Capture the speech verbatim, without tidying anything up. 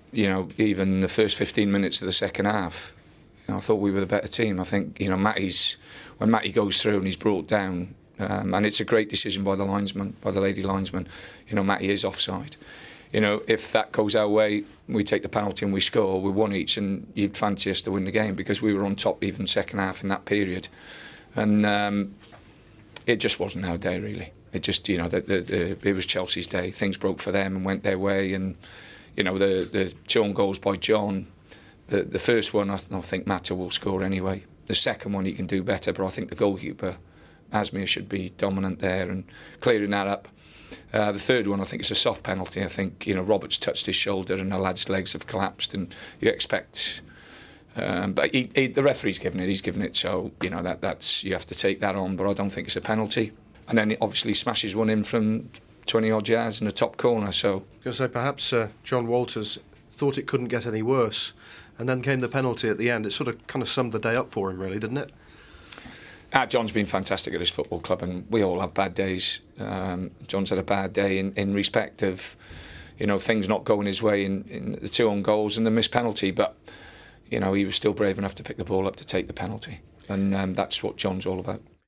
you know, even the first fifteen minutes of the second half, you know, I thought we were the better team. I think, you know, Matty's, when Matty goes through and he's brought down, um, and it's a great decision by the linesman, by the lady linesman, you know, Matty is offside. You know, if that goes our way, we take the penalty and we score, we won each, and you'd fancy us to win the game because we were on top even second half in that period. And um, it just wasn't our day, really. It just, you know, the, the, the, it was Chelsea's day. Things broke for them and went their way. And, you know, the, the two own goals by John, the, the first one, I, I think Mata will score anyway. The second one, he can do better, but I think the goalkeeper, Asmir, should be dominant there and clearing that up. Uh, the third one, I think it's a soft penalty. I think, you know, Roberts touched his shoulder and the lad's legs have collapsed, and you expect. Um, but he, he, the referee's given it. He's given it, so you know that that's you have to take that on. But I don't think it's a penalty. And then he obviously smashes one in from twenty odd yards in the top corner. So, I was going to say perhaps uh, John Walters thought it couldn't get any worse, and then came the penalty at the end. It sort of kind of summed the day up for him, really, didn't it? Ah, John's been fantastic at this football club, and we all have bad days. Um, John's had a bad day in, in respect of, you know, things not going his way in, in the two own goals and the missed penalty. But, you know, he was still brave enough to pick the ball up to take the penalty, and um, that's what John's all about.